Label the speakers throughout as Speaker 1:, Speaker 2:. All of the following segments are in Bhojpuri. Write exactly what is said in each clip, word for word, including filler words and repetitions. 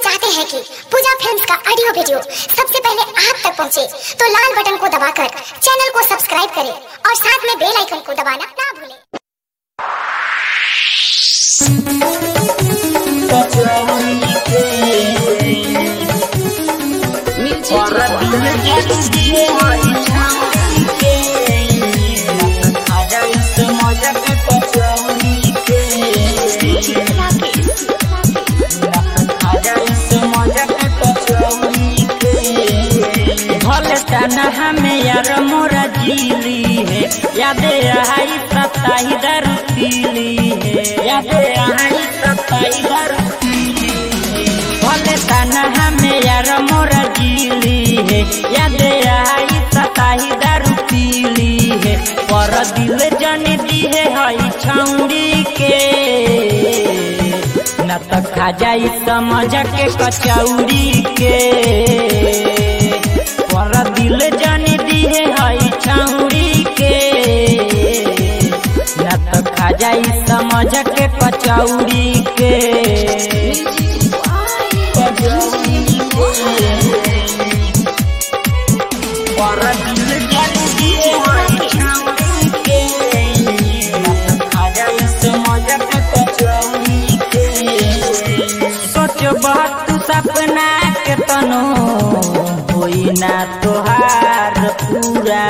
Speaker 1: चाहते हैं कि पूजा फिल्म्स का ऑडियो वीडियो सबसे पहले आप तक पहुंचे, तो लाल बटन को दबाकर चैनल को सब्सक्राइब करें और साथ में बेल आइकन को दबाना ना भूलें।
Speaker 2: हमें यार मोरा जीली है, यादे आई सताई दारू पीली है, यादे आई सताई दारू पीली है। भले ताना हमें यार मोरा जीली है, यादे आई सताई दारू पीली है। पर दिल जन दी है हई छौड़ी के, न तो खा जाई समझ के कचौड़ी के। पर दिल जन दी है हई छौड़ी के, न तो खा जाई समझ के कचौड़ी के। पर दिल जन दी है हई छौड़ी के, न तो खा जाई समझ के कचौड़ी के। सोच बात सपना के तनो होई ना तोहार पूरा,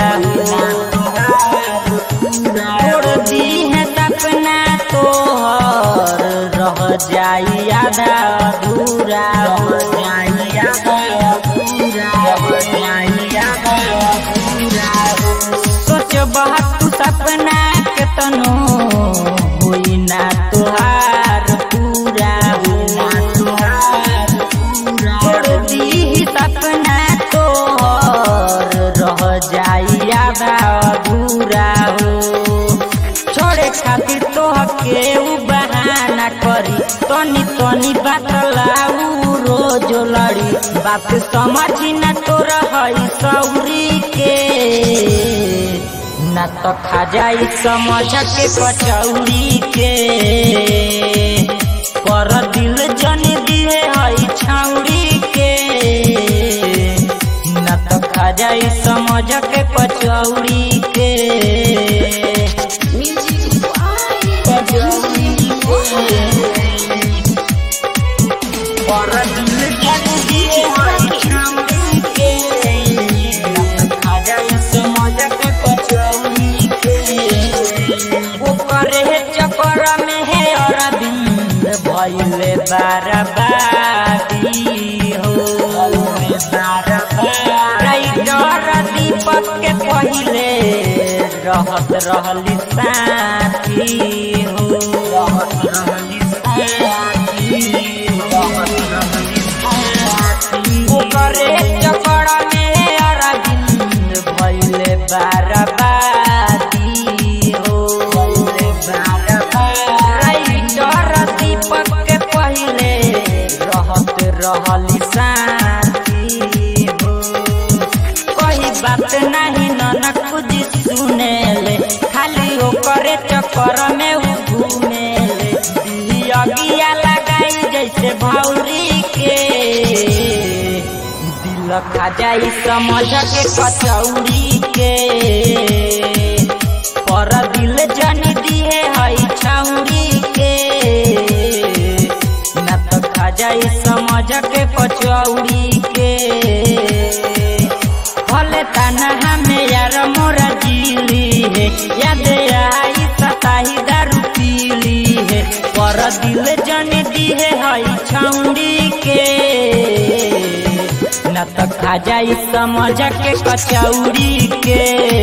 Speaker 2: छोड़ दी है सपना तोहर, रह जाई आधा अधूरा, रह जाई आधा अधूरा, रह जाई आधा अधूरा। सोच बहुत सपना के तनो होई ना तोहार पूरा, होई ना तोहार पूरा। छोड़ दी सपना रह जाई आधा अधूरा हो। छोड़े खातिर तोहके उ बहाना करी, तनी तनी बात लाऊ रोज लड़ी। बात समझी न तोरा हई सौरी के, न तो खा जाई समझ के कचौड़ी के। पर दिल जन दिए हई छौड़ी के, न तो खा जाई समझ के कचौड़ी के। पर दिल जन दिए हई छौड़ी के, न तो खा जाई समझ के कचौड़ी के। वो करे चक्कर में है अरविंद भइले बर्बादी हो, दीपक के पहिले रहत रहली साथी हो, रहत रहली साथी, रहत रहली साथी। ओकरे चक्कर में अरविंद भइले बर्बादी हो, भइले बर्बादी। दीपक के पहिले रहत रहली साथी हो। कोई बात नहीं न कुछ सुने ले, खाली ओकरे चक्कर में उ घूमे ले। अगिया लगाई जैसे भौरी के, दिल खा जाई समझ के कचौड़ी के। पर दिल जन दिए हई छौड़ी के, न तो खा जाई समझ के कचौड़ी के। भले ताना हमें यार मोरा जीली है, यादे आई सताई दारू पीली है। पर दिल जन दी है हई छौड़ी के, न तो खा जाई समझ के कचौड़ी के।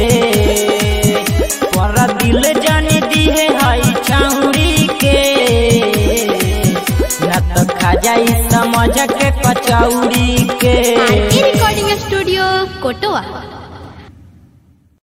Speaker 2: पर दिल जन दी है हई छौड़ी के, न तो खा जाई समझ के कचौड़ी के।
Speaker 3: रिकॉर्डिंग स्टूडियो कोटवा।